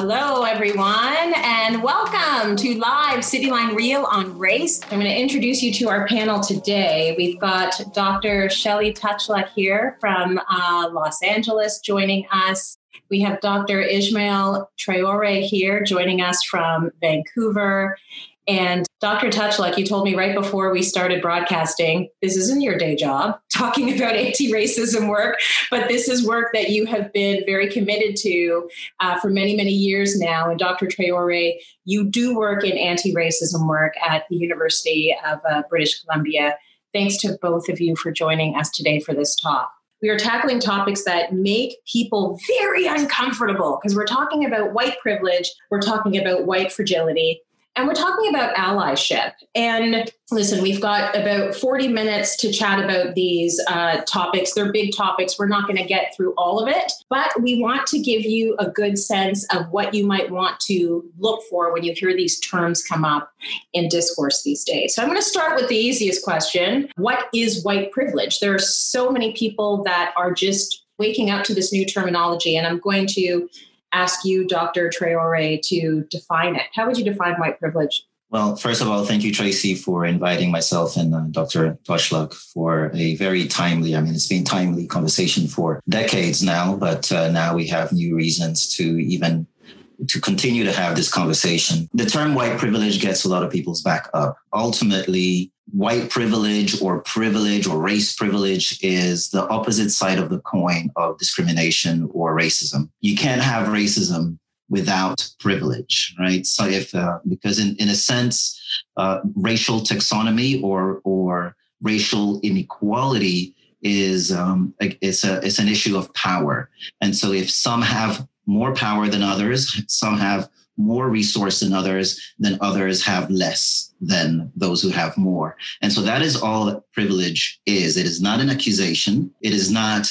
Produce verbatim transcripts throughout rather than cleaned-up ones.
Hello, everyone, and welcome to Live Cityline Reel on Race. I'm going to introduce you to our panel today. We've got Doctor Shelley Touchluck here from uh, Los Angeles joining us. We have Doctor Ismail Traore here joining us from Vancouver. And Doctor Touchluck, you told me right before we started broadcasting, this isn't your day job, talking about anti-racism work, but this is work that you have been very committed to uh, for many, many years now. And Doctor Traore, you do work in anti-racism work at the University of uh, British Columbia. Thanks to both of you for joining us today for this talk. We are tackling topics that make people very uncomfortable because we're talking about white privilege, we're talking about white fragility, and we're talking about allyship. And listen, we've got about forty minutes to chat about these uh, topics. They're big topics. We're not going to get through all of it, but we want to give you a good sense of what you might want to look for when you hear these terms come up in discourse these days. So I'm going to start with the easiest question. What is white privilege? There are so many people that are just waking up to this new terminology, and I'm going to ask you, Doctor Traore, to define it. How would you define white privilege? Well, first of all, thank you, Tracy, for inviting myself and uh, Doctor Touchluck for a very timely, I mean, it's been timely conversation for decades now, but uh, now we have new reasons to even to continue to have this conversation. The term white privilege gets a lot of people's back up. Ultimately, white privilege or privilege or race privilege is the opposite side of the coin of discrimination or racism. You can't have racism without privilege, right? So if, uh, because in, in a sense, uh, racial taxonomy or, or racial inequality is, um, it's a, it's an issue of power. And so if some have more power than others, some have more resource than others, then others have less than those who have more. And so that is all that privilege is. It is not an accusation. It is not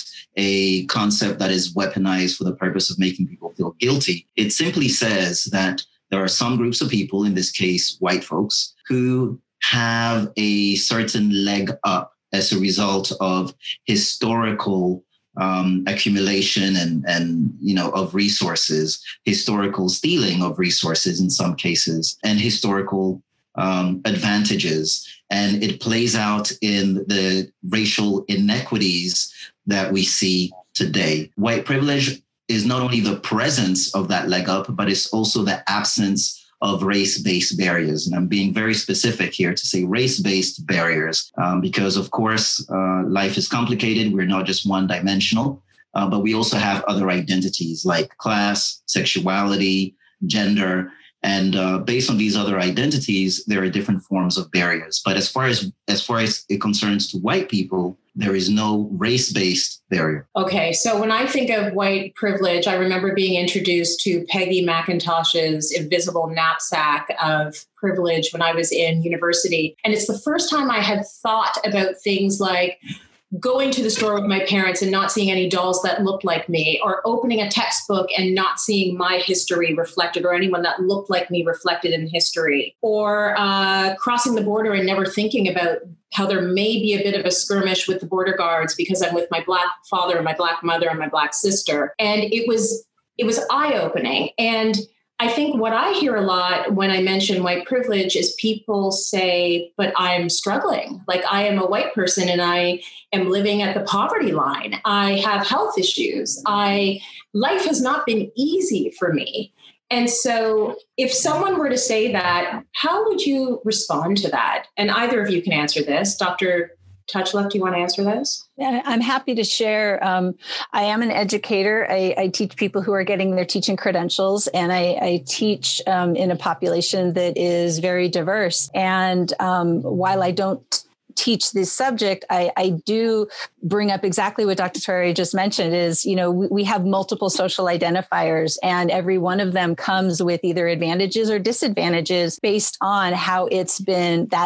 a concept that is weaponized for the purpose of making people feel guilty. It simply says that there are some groups of people, in this case, white folks, who have a certain leg up as a result of historical Um, accumulation and, and, you know, of resources, historical stealing of resources in some cases, and historical um, advantages. And it plays out in the racial inequities that we see today. White privilege is not only the presence of that leg up, but it's also the absence of race-based barriers. And I'm being very specific here to say race-based barriers, um, because of course, uh, life is complicated. We're not just one-dimensional, uh, but we also have other identities like class, sexuality, gender. And uh, based on these other identities, there are different forms of barriers. But as far as as far as it concerns to white people, there is no race-based barrier. Okay, so when I think of white privilege, I remember being introduced to Peggy McIntosh's invisible knapsack of privilege when I was in university. And it's the first time I had thought about things like going to the store with my parents and not seeing any dolls that looked like me, or opening a textbook and not seeing my history reflected or anyone that looked like me reflected in history, or uh, crossing the border and never thinking about how there may be a bit of a skirmish with the border guards because I'm with my Black father and my Black mother and my Black sister. And it was it was eye-opening. And I think what I hear a lot when I mention white privilege is people say, but I'm struggling. Like I am a white person and I am living at the poverty line. I have health issues. I life has not been easy for me. And so if someone were to say that, how would you respond to that? And either of you can answer this. Doctor Touchluck, do you want to answer this? Yeah, I'm happy to share. Um, I am an educator. I, I teach people who are getting their teaching credentials, and I, I teach um, in a population that is very diverse. And um, while I don't teach this subject, I, I do bring up exactly what Doctor Traore just mentioned is, you know, we, we have multiple social identifiers, and every one of them comes with either advantages or disadvantages based on how it's been that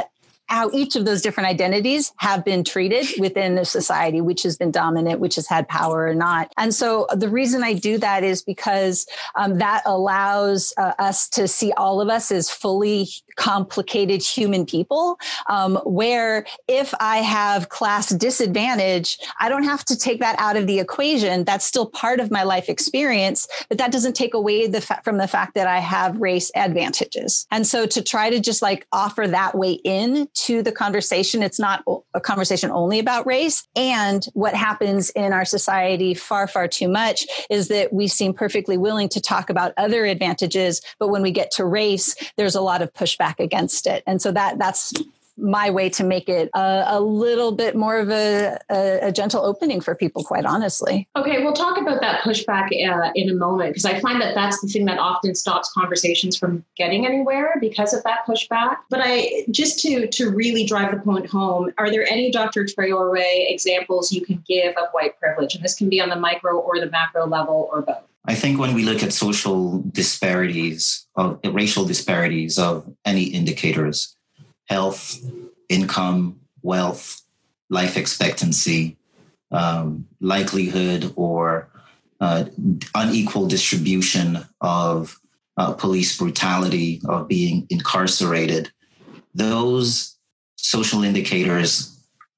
how each of those different identities have been treated within a society, which has been dominant, which has had power or not. And so the reason I do that is because um, that allows uh, us to see all of us as fully complicated human people, um, where if I have class disadvantage, I don't have to take that out of the equation. That's still part of my life experience, but that doesn't take away the fa- from the fact that I have race advantages. And so to try to just like offer that way in to the conversation, it's not a conversation only about race. And what happens in our society far, far too much is that we seem perfectly willing to talk about other advantages, but when we get to race, there's a lot of pushback against it. And so that that's my way to make it a, a little bit more of a, a, a gentle opening for people, quite honestly. Okay, we'll talk about that pushback uh, in a moment, because I find that that's the thing that often stops conversations from getting anywhere because of that pushback. But I just to to really drive the point home, are there any, Doctor Traore, examples you can give of white privilege? And this can be on the micro or the macro level or both. I think when we look at social disparities, of racial disparities of any indicators, health, income, wealth, life expectancy, um, likelihood or uh, unequal distribution of uh, police brutality, of being incarcerated, those social indicators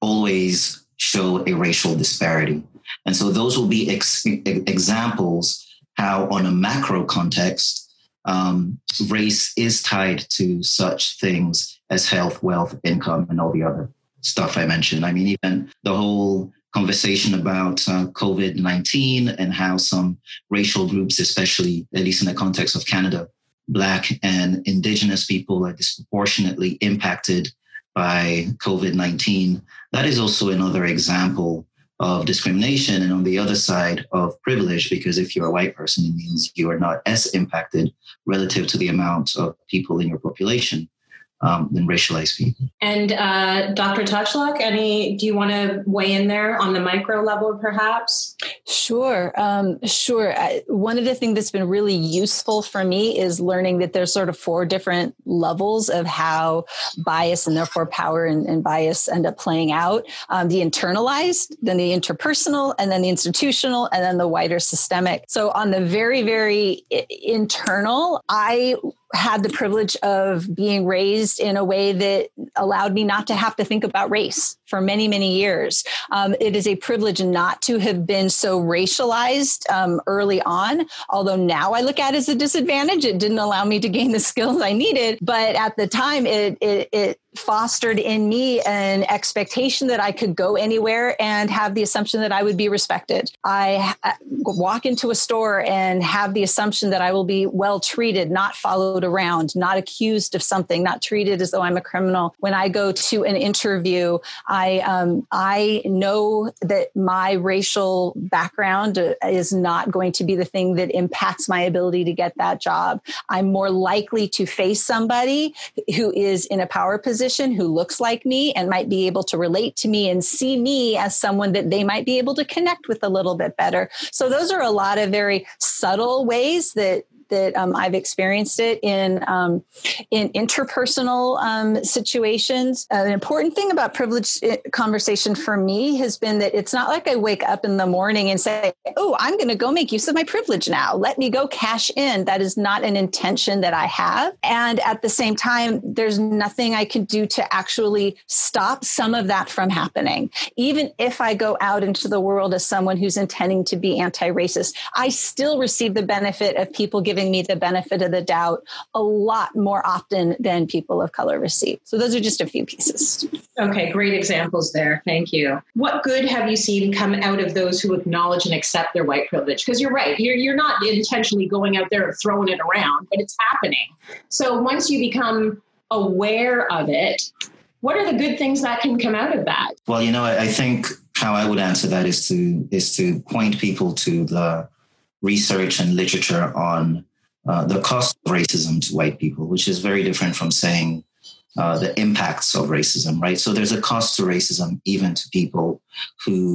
always show a racial disparity. And so those will be ex- examples how on a macro context, um, race is tied to such things as health, wealth, income, and all the other stuff I mentioned. I mean, even the whole conversation about uh, COVID nineteen and how some racial groups, especially at least in the context of Canada, Black and Indigenous people are disproportionately impacted by COVID nineteen. That is also another example of discrimination, and on the other side of privilege, because if you're a white person, it means you are not as impacted relative to the amount of people in your population um, than racialized people. And uh, Doctor Touchlock, any? Do you want to weigh in there on the micro level, perhaps? Sure, um, sure. I, one of the things that's been really useful for me is learning that there's sort of four different levels of how bias and therefore power and, and bias end up playing out. Um, the internalized, then the interpersonal, and then the institutional, and then the wider systemic. So on the very, very internal, I had the privilege of being raised in a way that allowed me not to have to think about race for many, many years. Um, it is a privilege not to have been so racialized um, early on, although now I look at it as a disadvantage. It didn't allow me to gain the skills I needed, but at the time it, it, it fostered in me an expectation that I could go anywhere and have the assumption that I would be respected. I walk into a store and have the assumption that I will be well treated, not followed around, not accused of something, not treated as though I'm a criminal. When I go to an interview, I um, I know that my racial background is not going to be the thing that impacts my ability to get that job. I'm more likely to face somebody who is in a power position, who looks like me and might be able to relate to me and see me as someone that they might be able to connect with a little bit better. So those are a lot of very subtle ways that that um, I've experienced it in um, in interpersonal um, situations. Uh, an important thing about privilege conversation for me has been that it's not like I wake up in the morning and say, oh, I'm going to go make use of my privilege now. Let me go cash in. That is not an intention that I have. And at the same time, there's nothing I can do to actually stop some of that from happening. Even if I go out into the world as someone who's intending to be anti-racist, I still receive the benefit of people giving me the benefit of the doubt a lot more often than people of color receive. So those are just a few pieces. Okay, great examples there. Thank you. What good have you seen come out of those who acknowledge and accept their white privilege? Because you're right, you're, you're not intentionally going out there and throwing it around, but it's happening. So once you become aware of it, what are the good things that can come out of that? Well, you know, I, I think how I would answer that is to is to point people to the research and literature on uh, the cost of racism to white people, which is very different from saying uh, the impacts of racism, right? So there's a cost to racism even to people who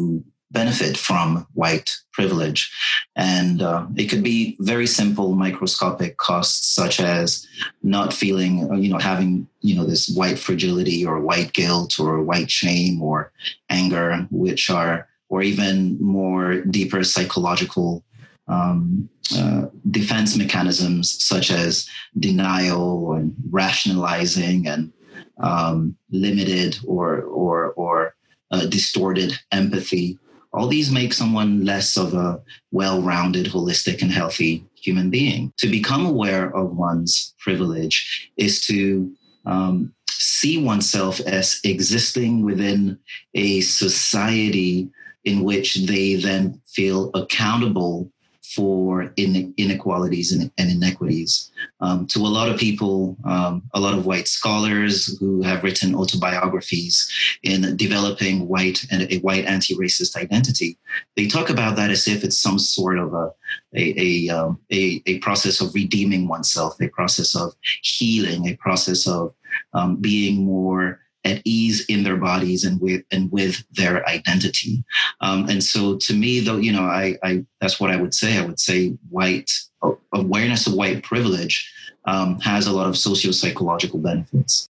benefit from white privilege. And uh, it could be very simple microscopic costs, such as not feeling, you know, having, you know, this white fragility or white guilt or white shame or anger, which are, or even more deeper psychological um, uh, defense mechanisms, such as denial and rationalizing and um, limited or, or, or uh, distorted empathy. All these make someone less of a well-rounded, holistic, and healthy human being. To become aware of one's privilege is to um, see oneself as existing within a society in which they then feel accountable for in, inequalities and, and inequities. Um, to a lot of people, um, a lot of white scholars who have written autobiographies in developing white and a white anti-racist identity, they talk about that as if it's some sort of a a a, um, a a process of redeeming oneself, a process of healing, a process of um, being more at ease in their bodies and with and with their identity. Um, and so to me, though, you know, I, I that's what I would say. I would say white awareness of white privilege um, has a lot of socio-psychological benefits.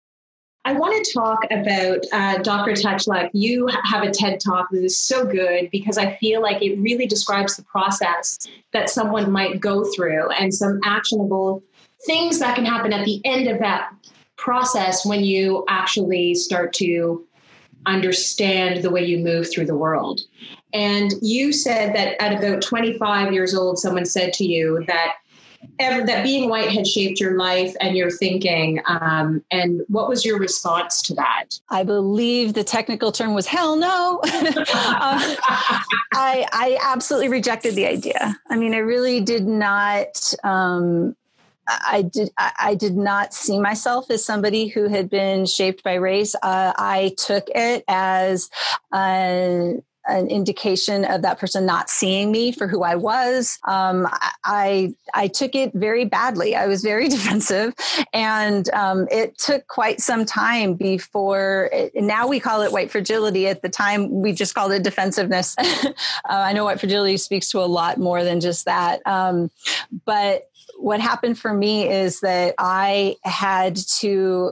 I want to talk about uh, Doctor Touchluck. You have a TED Talk that is so good because I feel like it really describes the process that someone might go through and some actionable things that can happen at the end of that process when you actually start to understand the way you move through the world. And you said that at about twenty-five years old, someone said to you that ever, that being white had shaped your life and your thinking. Um, and what was your response to that? I believe the technical term was hell no. uh, I, I absolutely rejected the idea. I mean, I really did not, um, I did. I did not see myself as somebody who had been shaped by race. Uh, I took it as a, an indication of that person not seeing me for who I was. Um, I I took it very badly. I was very defensive, and um, it took quite some time before. It, now we call it white fragility. At the time, we just called it defensiveness. uh, I know white fragility speaks to a lot more than just that, um, but. What happened for me is that I had to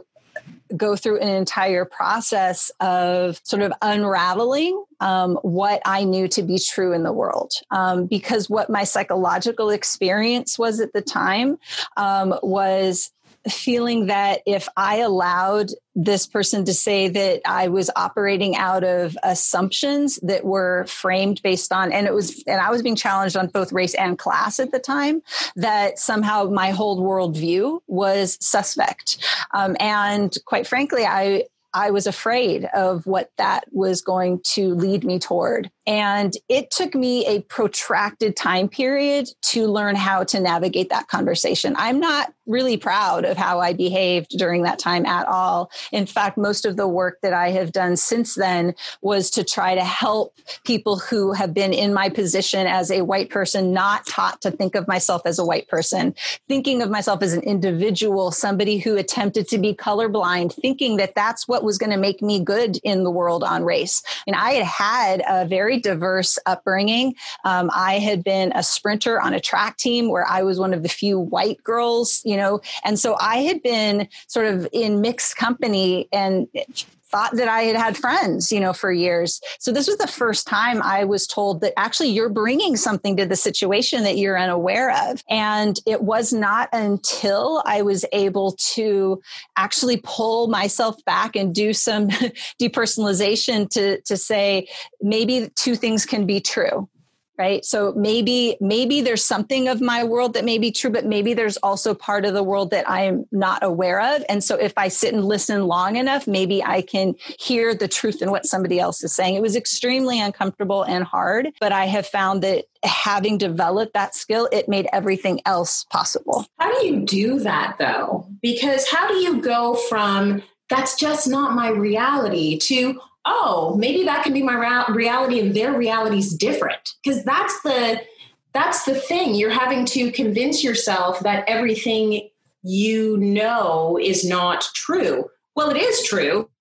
go through an entire process of sort of unraveling um, what I knew to be true in the world. Um, because what my psychological experience was at the time um, was feeling that if I allowed this person to say that I was operating out of assumptions that were framed based on, and it was, and I was being challenged on both race and class at the time, that somehow my whole worldview was suspect. Um, and quite frankly, I, I was afraid of what that was going to lead me toward. And it took me a protracted time period to learn how to navigate that conversation. I'm not really proud of how I behaved during that time at all. In fact, most of the work that I have done since then was to try to help people who have been in my position as a white person, not taught to think of myself as a white person, thinking of myself as an individual, somebody who attempted to be colorblind, thinking that that's what was going to make me good in the world on race. And I had had a very diverse upbringing. Um, I had been a sprinter on a track team where I was one of the few white girls, you know, and so I had been sort of in mixed company and thought that I had had friends, you know, for years. So this was the first time I was told that actually you're bringing something to the situation that you're unaware of. And it was not until I was able to actually pull myself back and do some depersonalization to, to say, maybe two things can be true. Right. So maybe, maybe there's something of my world that may be true, but maybe there's also part of the world that I'm not aware of. And so if I sit and listen long enough, maybe I can hear the truth in what somebody else is saying. It was extremely uncomfortable and hard, but I have found that having developed that skill, it made everything else possible. How do you do that though? Because how do you go from that's just not my reality to oh, maybe that can be my reality and their reality is different? Because that's the that's the thing. You're having to convince yourself that everything you know is not true. Well, it is true,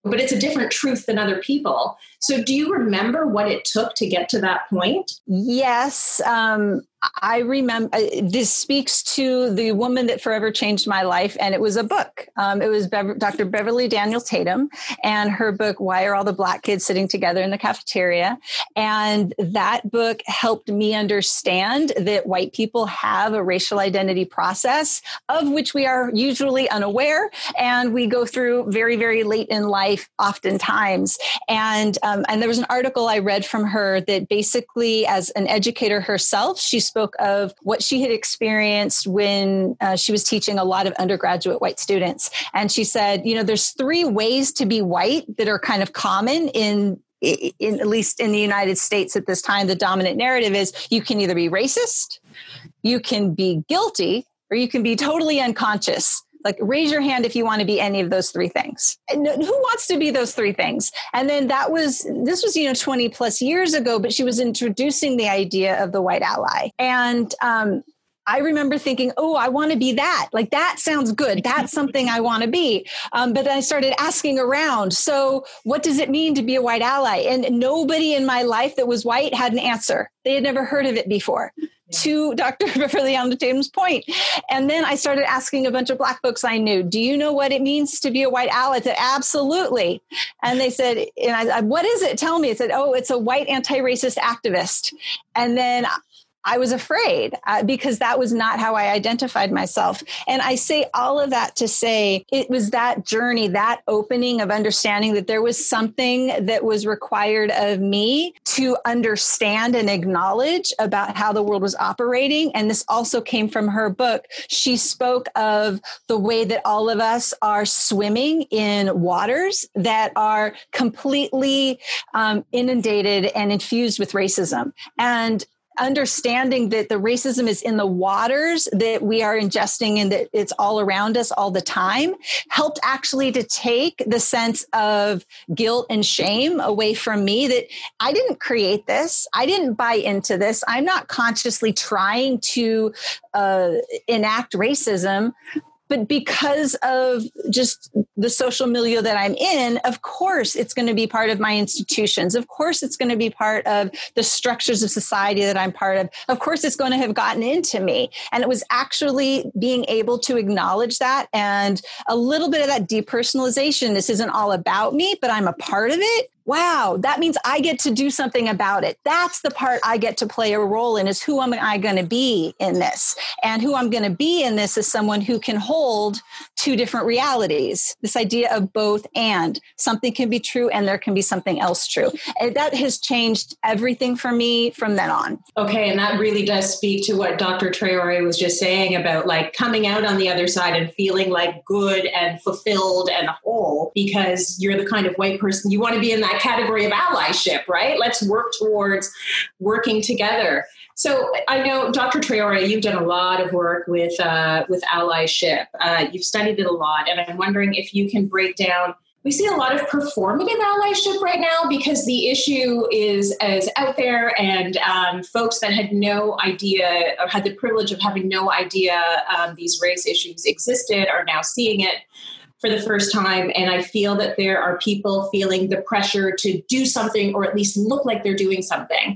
but it's a different truth than other people. So do you remember what it took to get to that point? Yes. Um, I remember this speaks to the woman that forever changed my life. And it was a book. Um, it was Bev- Doctor Beverly Daniel Tatum and her book, Why Are All the Black Kids Sitting Together in the Cafeteria? And that book helped me understand that white people have a racial identity process of which we are usually unaware. And we go through very, very late in life, oftentimes. And, um, and there was an article I read from her that basically, as an educator herself, she spoke of what she had experienced when uh, she was teaching a lot of undergraduate white students. And she said, you know, there's three ways to be white that are kind of common in, in at least in the United States at this time. The dominant narrative is you can either be racist, you can be guilty, or you can be totally unconscious. Like, raise your hand if you want to be any of those three things. And who wants to be those three things? And then that was, this was, you know, twenty plus years ago, but she was introducing the idea of the white ally. And um, I remember thinking, oh, I want to be that. Like, that sounds good. That's something I want to be. Um, but then I started asking around. So what does it mean to be a white ally? And nobody in my life that was white had an answer. They had never heard of it before. To Doctor Beverly Tatum's point. And then I started asking a bunch of Black folks I knew, do you know what it means to be a white ally? I said, absolutely. And they said, and I said, what is it? Tell me. I said, oh, it's a white anti-racist activist. And then I was afraid uh, because that was not how I identified myself. And I say all of that to say it was that journey, that opening of understanding that there was something that was required of me to understand and acknowledge about how the world was operating. And this also came from her book. She spoke of the way that all of us are swimming in waters that are completely um, inundated and infused with racism. And understanding that the racism is in the waters that we are ingesting and that it's all around us all the time helped actually to take the sense of guilt and shame away from me, that I didn't create this. I didn't buy into this. I'm not consciously trying to uh, enact racism. But because of just the social milieu that I'm in, of course, it's going to be part of my institutions. Of course, it's going to be part of the structures of society that I'm part of. Of course, it's going to have gotten into me. And it was actually being able to acknowledge that and a little bit of that depersonalization. This isn't all about me, but I'm a part of it. Wow, that means I get to do something about it. That's the part I get to play a role in, is who am I going to be in this? And who I'm going to be in this is someone who can hold two different realities. This idea of both and. Something can be true and there can be something else true. And that has changed everything for me from then on. Okay, and that really does speak to what Doctor Traore was just saying about like coming out on the other side and feeling like good and fulfilled and whole, because you're the kind of white person you want to be in that category of allyship, right? Let's work towards working together. So I know, Doctor Traore, you've done a lot of work with uh, with allyship. Uh, you've studied it a lot, and I'm wondering if you can break down. We see a lot of performative allyship right now because the issue is as out there, and um, folks that had no idea or had the privilege of having no idea um, these race issues existed are now seeing it for the first time. And I feel that there are people feeling the pressure to do something or at least look like they're doing something.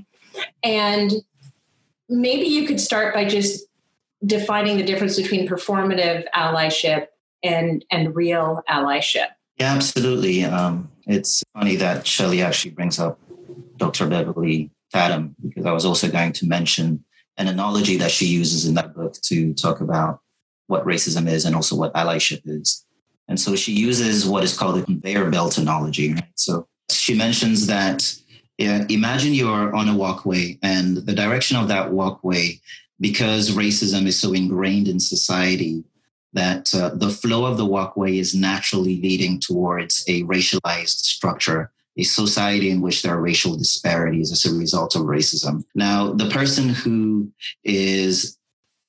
And maybe you could start by just defining the difference between performative allyship and, and real allyship. Yeah, absolutely. Um, it's funny that Shelley actually brings up Doctor Beverly Tatum, because I was also going to mention an analogy that she uses in that book to talk about what racism is and also what allyship is. And so she uses what is called the conveyor belt analogy. Right? So she mentions that yeah, imagine you're on a walkway, and the direction of that walkway, because racism is so ingrained in society, that uh, the flow of the walkway is naturally leading towards a racialized structure, a society in which there are racial disparities as a result of racism. Now, the person who is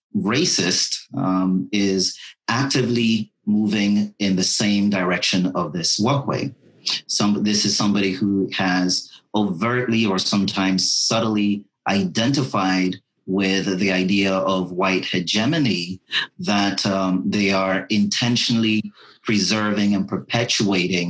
racist um, is actively moving in the same direction of this walkway. Some, this is somebody who has overtly or sometimes subtly identified with the idea of white hegemony, that um, they are intentionally preserving and perpetuating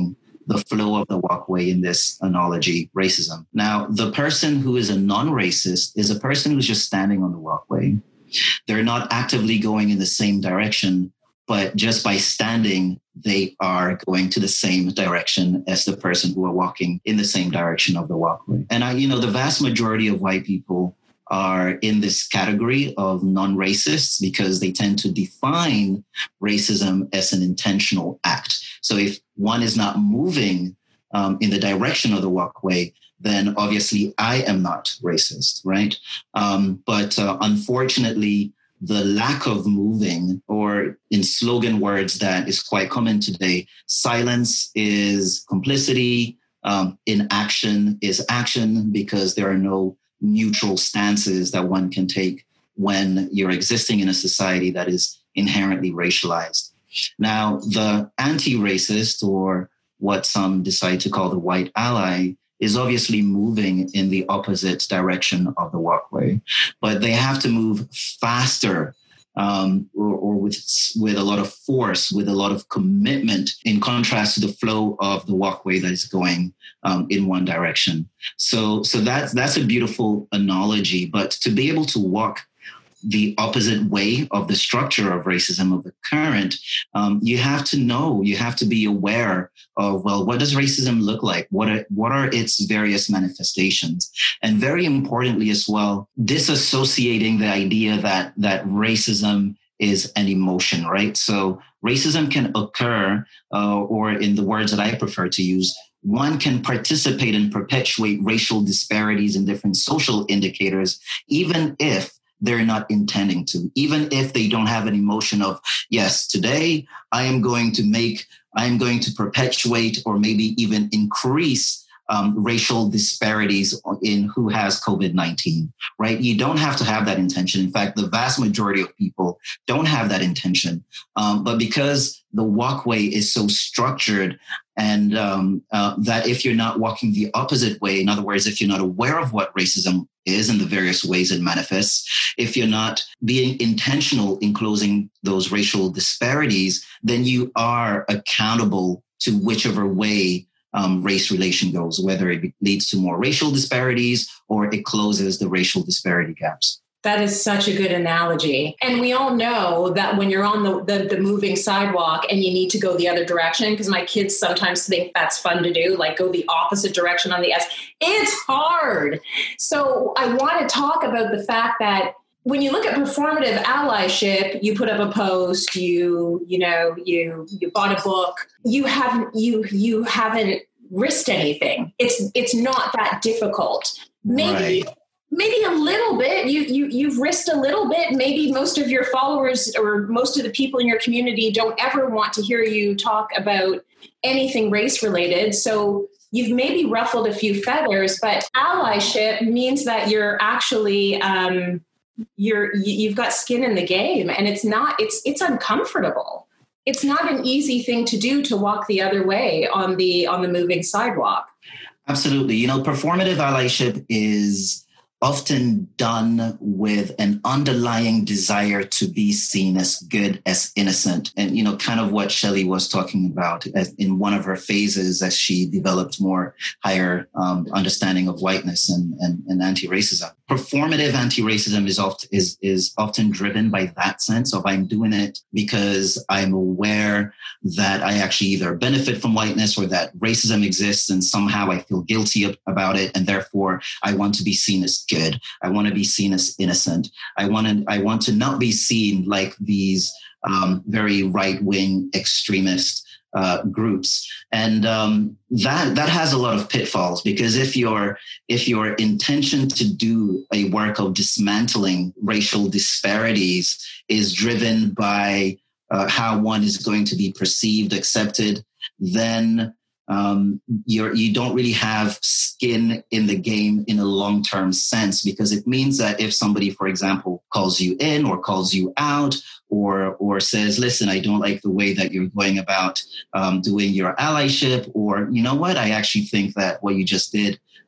the flow of the walkway in this analogy, racism. Now, the person who is a non-racist is a person who's just standing on the walkway. They're not actively going in the same direction, but just by standing, they are going to the same direction as the person who are walking in the same direction of the walkway. And I, you know, the vast majority of white people are in this category of non-racists because they tend to define racism as an intentional act. So if one is not moving um, in the direction of the walkway, then obviously I am not racist, right? Um, but uh, unfortunately, the lack of moving, or in slogan words that is quite common today, silence is complicity, um, inaction is action, because there are no neutral stances that one can take when you're existing in a society that is inherently racialized. Now, the anti-racist, or what some decide to call the white ally, is obviously moving in the opposite direction of the walkway, but they have to move faster um, or, or with, with a lot of force, with a lot of commitment, in contrast to the flow of the walkway that is going um, in one direction. So, so that's, that's a beautiful analogy, but to be able to walk the opposite way of the structure of racism, of the current, um, you have to know, you have to be aware of, well, what does racism look like? What are, what are its various manifestations? And very importantly as well, disassociating the idea that, that racism is an emotion, right? So racism can occur, uh, or in the words that I prefer to use, one can participate and perpetuate racial disparities in different social indicators, even if they're not intending to, even if they don't have an emotion of, yes, today I am going to make, I'm going to perpetuate or maybe even increase um, racial disparities in who has COVID nineteen, right? You don't have to have that intention. In fact, the vast majority of people don't have that intention. Um, but because the walkway is so structured, and um, uh, that if you're not walking the opposite way, in other words, if you're not aware of what racism is and the various ways it manifests, if you're not being intentional in closing those racial disparities, then you are accountable to whichever way um, race relation goes, whether it leads to more racial disparities or it closes the racial disparity gaps. That is such a good analogy. And we all know that when you're on the, the, the moving sidewalk and you need to go the other direction, because my kids sometimes think that's fun to do, like go the opposite direction on the S. It's hard. So I want to talk about the fact that when you look at performative allyship, you put up a post, you, you know, you, you bought a book, you haven't, you, you haven't risked anything. It's, it's not that difficult. Maybe. Right. Maybe a little bit, you, you, you've risked a little bit. Maybe most of your followers or most of the people in your community don't ever want to hear you talk about anything race related. So you've maybe ruffled a few feathers, but allyship means that you're actually, um, you're, you've got skin in the game, and it's not, it's, it's uncomfortable. It's not an easy thing to do, to walk the other way on the, on the moving sidewalk. Absolutely. You know, performative allyship is often done with an underlying desire to be seen as good, as innocent. And, you know, kind of what Shelley was talking about as in one of her phases as she developed more higher um, understanding of whiteness and, and, and anti-racism. Performative anti-racism is, oft, is, is often driven by that sense of, I'm doing it because I'm aware that I actually either benefit from whiteness or that racism exists, and somehow I feel guilty about it, and therefore I want to be seen as good. I want to be seen as innocent. I want to, I want to not be seen like these um, very right-wing extremist uh, groups. And um, that that has a lot of pitfalls, because if your if your intention to do a work of dismantling racial disparities is driven by uh, how one is going to be perceived, accepted, then Um, you're, you don't really have skin in the game in a long-term sense, because it means that if somebody, for example, calls you in or calls you out or or says, listen, I don't like the way that you're going about um, doing your allyship, or, you know what, I actually think that what you just did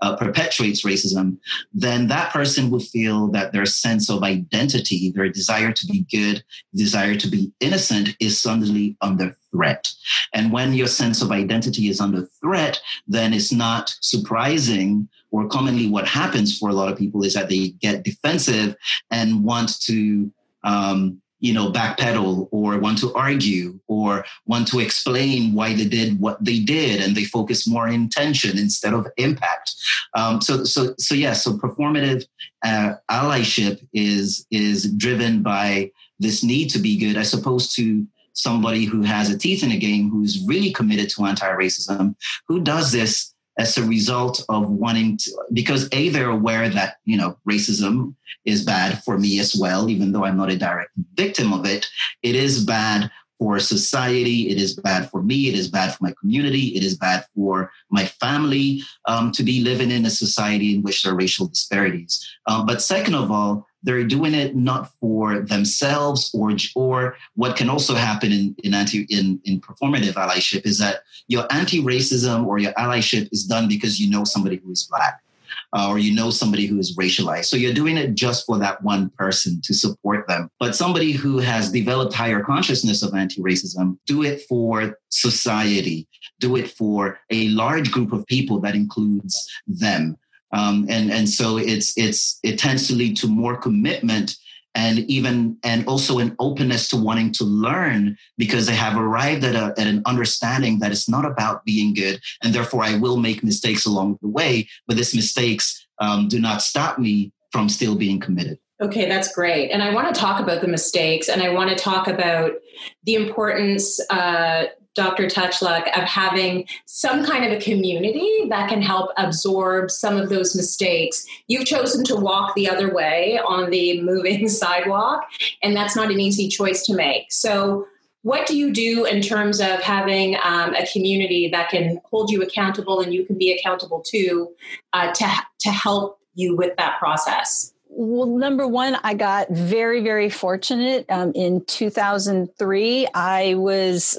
uh, perpetuates racism, then that person would feel that their sense of identity, their desire to be good, desire to be innocent is suddenly under threat. And when your sense of identity is under threat, then it's not surprising, or commonly what happens for a lot of people is that they get defensive and want to um, you know, backpedal or want to argue or want to explain why they did what they did, and they focus more on intention instead of impact. Um, so, so, so yeah. So performative uh, allyship is is driven by this need to be good, as opposed to somebody who has a teeth in the game, who's really committed to anti-racism, who does this as a result of wanting to, because A, they're aware that, you know, racism is bad for me as well, even though I'm not a direct victim of it. It is bad for society. It is bad for me. It is bad for my community. It is bad for my family um, to be living in a society in which there are racial disparities. Um, but second of all, they're doing it not for themselves, or or what can also happen in in anti in, in performative allyship is that your anti-racism or your allyship is done because you know somebody who is Black, uh, or you know somebody who is racialized. So you're doing it just for that one person to support them. But somebody who has developed higher consciousness of anti-racism, do it for society, do it for a large group of people that includes them. Um, and, and so it's, it's, it tends to lead to more commitment and even, and also an openness to wanting to learn, because they have arrived at, a, at an understanding that it's not about being good. And therefore I will make mistakes along the way, but these mistakes um, do not stop me from still being committed. Okay, that's great. And I want to talk about the mistakes, and I want to talk about the importance, uh, Doctor Touchluck, of having some kind of a community that can help absorb some of those mistakes. You've chosen to walk the other way on the moving sidewalk, and that's not an easy choice to make. So what do you do in terms of having um, a community that can hold you accountable and you can be accountable to, uh, to, to help you with that process? Well, number one, I got very, very fortunate. Um, in two thousand three, I was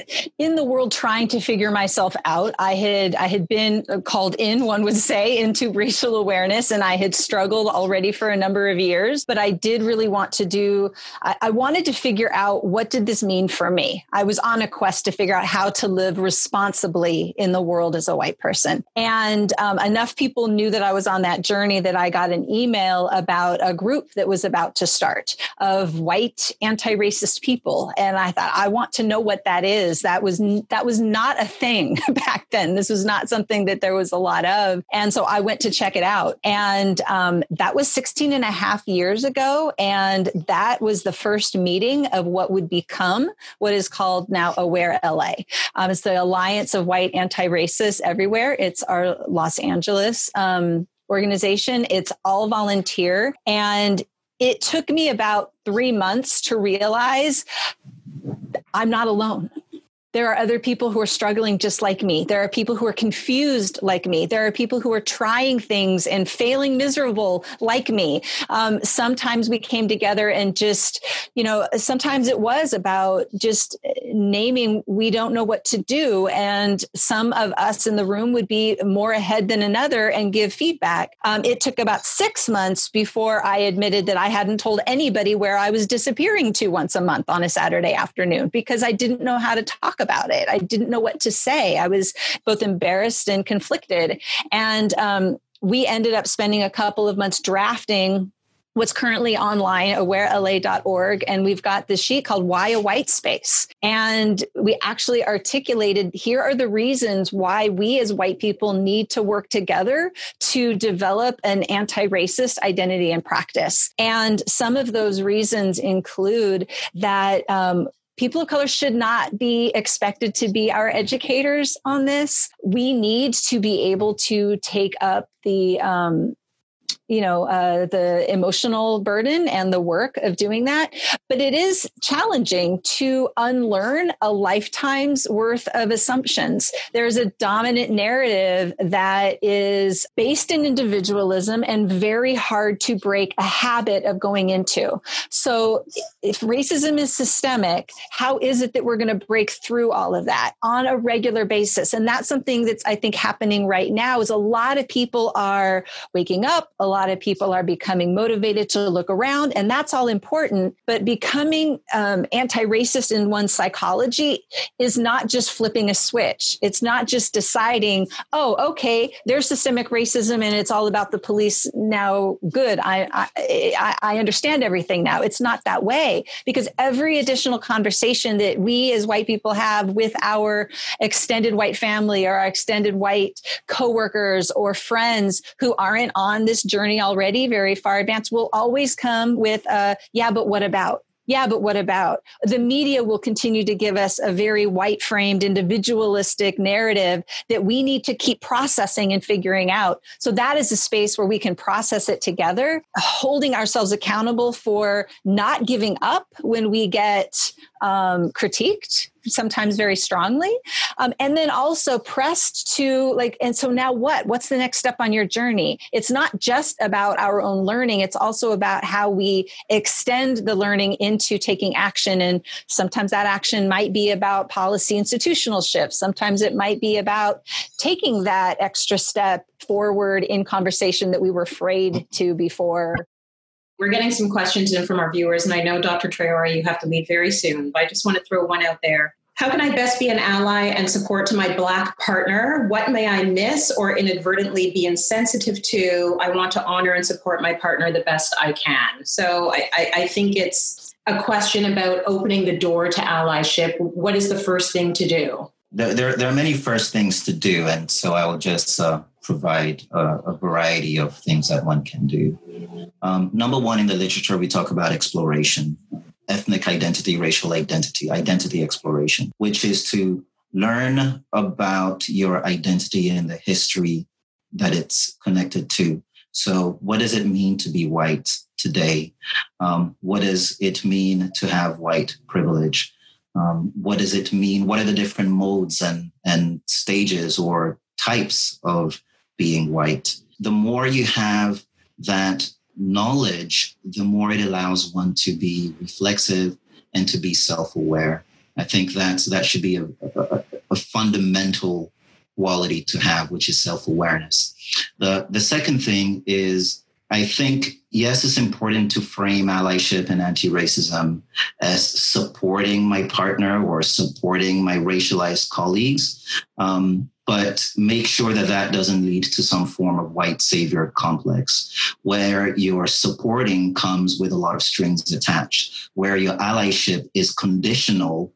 in the world trying to figure myself out. I had I had been called in, one would say, into racial awareness, and I had struggled already for a number of years. But I did really want to do, I, I wanted to figure out, what did this mean for me? I was on a quest to figure out how to live responsibly in the world as a white person. And um, enough people knew that I was on that journey that I got an email about a group that was about to start of white anti-racist people. And I thought, I want to know what that is. That was, that was not a thing back then. This was not something that there was a lot of. And so I went to check it out. And um, that was sixteen and a half years ago. And that was the first meeting of what would become what is called now Aware L A. Um, it's the Alliance of White Anti-Racists Everywhere. It's our Los Angeles um organization. It's all volunteer. And it took me about three months to realize I'm not alone. There are other people who are struggling just like me. There are people who are confused like me. There are people who are trying things and failing miserable like me. Um, sometimes we came together and just, you know, sometimes it was about just naming, we don't know what to do. And some of us in the room would be more ahead than another and give feedback. Um, it took about six months before I admitted that I hadn't told anybody where I was disappearing to once a month on a Saturday afternoon, because I didn't know how to talk about it. I didn't know what to say. I was both embarrassed and conflicted. And um, we ended up spending a couple of months drafting what's currently online, aware L A dot org. And we've got this sheet called Why a White Space. And we actually articulated, here are the reasons why we as white people need to work together to develop an anti-racist identity and practice. And some of those reasons include that um, people of color should not be expected to be our educators on this. We need to be able to take up the um, you know, uh, the emotional burden and the work of doing that. But it is challenging to unlearn a lifetime's worth of assumptions. There's a dominant narrative that is based in individualism and very hard to break a habit of going into. So if racism is systemic, how is it that we're going to break through all of that on a regular basis? And that's something that's, I think, happening right now is a lot of people are waking up. A lot of people are becoming motivated to look around, and that's all important. But becoming um, anti-racist in one's psychology is not just flipping a switch. It's not just deciding, oh, okay, there's systemic racism and it's all about the police now. Good. I, I, I understand everything now. It's not that way, because every additional conversation that we as white people have with our extended white family or our extended white coworkers or friends who aren't on this journey already very far advanced will always come with a, yeah, but what about? Yeah, but what about? The media will continue to give us a very white-framed, individualistic narrative that we need to keep processing and figuring out. So that is a space where we can process it together, holding ourselves accountable for not giving up when we get um, critiqued, sometimes very strongly. Um, and then also pressed to like, and so now what? What's the next step on your journey? It's not just about our own learning. It's also about how we extend the learning into taking action. And sometimes that action might be about policy institutional shifts. Sometimes it might be about taking that extra step forward in conversation that we were afraid to before. We're getting some questions in from our viewers, and I know, Doctor Traore, you have to leave very soon, but I just want to throw one out there. How can I best be an ally and support to my Black partner? What may I miss or inadvertently be insensitive to? I want to honor and support my partner the best I can. So I, I, I think it's a question about opening the door to allyship. What is the first thing to do? There, there, there are many first things to do, and so I will just uh, provide a, a variety of things that one can do. Um, number one, in the literature, we talk about exploration, ethnic identity, racial identity, identity exploration, which is to learn about your identity and the history that it's connected to. So what does it mean to be white today? Um, what does it mean to have white privilege? Um, what does it mean? What are the different modes and, and stages or types of being white? The more you have that knowledge, the more it allows one to be reflexive and to be self-aware. I think that's, that should be a, a, a fundamental quality to have, which is self-awareness. The, the second thing is, I think, yes, it's important to frame allyship and anti-racism as supporting my partner or supporting my racialized colleagues, um, but make sure that that doesn't lead to some form of white savior complex, where your supporting comes with a lot of strings attached, where your allyship is conditional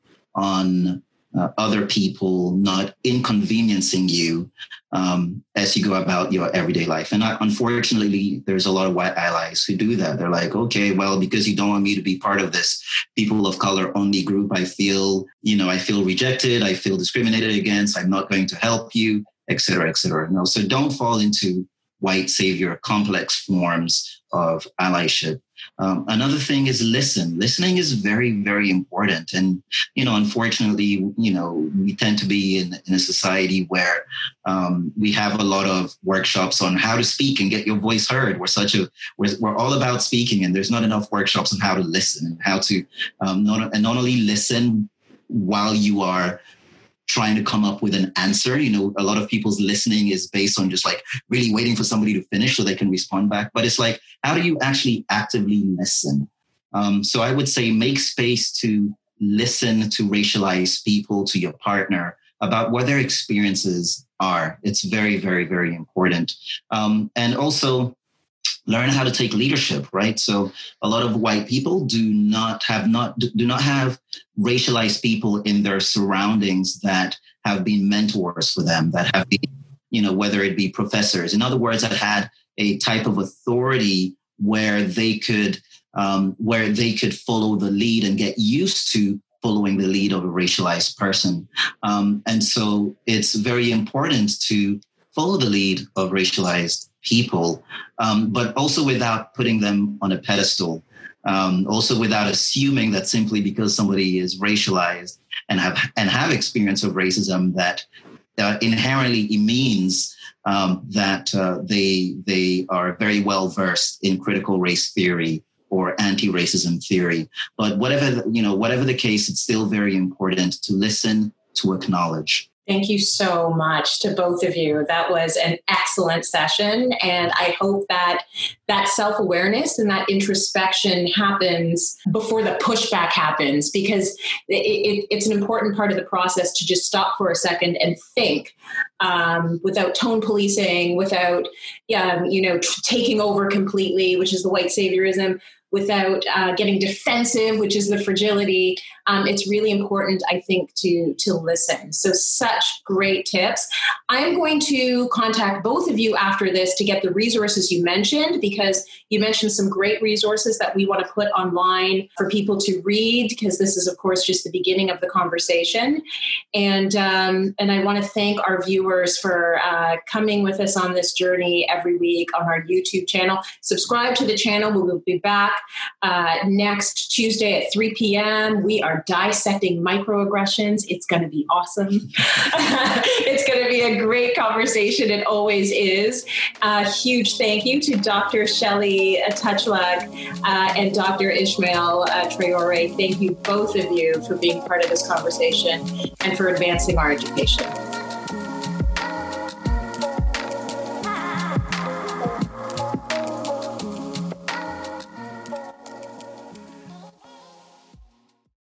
on Uh, other people not inconveniencing you um, as you go about your everyday life. And I, unfortunately, there's a lot of white allies who do that. They're like, okay, well, because you don't want me to be part of this people of color only group, I feel, you know, I feel rejected. I feel discriminated against. I'm not going to help you, et cetera, et cetera. No, so don't fall into white savior complex forms of allyship. Um, another thing is listen. Listening is very, very important. And, you know, unfortunately, you know, we tend to be in, in a society where um, we have a lot of workshops on how to speak and get your voice heard. We're such a, we're, we're all about speaking, and there's not enough workshops on how to listen and how to um, not, and not only listen while you are trying to come up with an answer. You know, a lot of people's listening is based on just like really waiting for somebody to finish so they can respond back. But it's like, how do you actually actively listen? Um, so I would say make space to listen to racialized people, to your partner, about what their experiences are. It's very, very, very important. Um, and also learn how to take leadership, right? So a lot of white people do not have not do not have racialized people in their surroundings that have been mentors for them, that have been, you know, whether it be professors, in other words, that had a type of authority where they could um, where they could follow the lead and get used to following the lead of a racialized person. Um, and so it's very important to follow the lead of racialized people, um, but also without putting them on a pedestal. Um, also without assuming that simply because somebody is racialized and have and have experience of racism that uh, inherently it means um, that uh, they they are very well versed in critical race theory or anti-racism theory. But whatever you know, whatever the case, it's still very important to listen, to acknowledge. Thank you so much to both of you. That was an excellent session. And I hope that that self-awareness and that introspection happens before the pushback happens, because it, it, it's an important part of the process to just stop for a second and think um, without tone policing, without, um, you know, t- taking over completely, which is the white saviorism, without uh, getting defensive, which is the fragility. Um, it's really important, I think, to, to listen. So such great tips. I'm going to contact both of you after this to get the resources you mentioned, because you mentioned some great resources that we want to put online for people to read, because this is, of course, just the beginning of the conversation. And, um, and I want to thank our viewers for uh, coming with us on this journey every week on our YouTube channel. Subscribe to the channel. We will be back Uh, next Tuesday at three p.m. We are dissecting microaggressions. It's going to be awesome. It's going to be a great conversation. It always is. A huge thank you to Doctor Shelley Touchluck uh, and Doctor Ishmael uh, Traore. Thank you, both of you, for being part of this conversation and for advancing our education.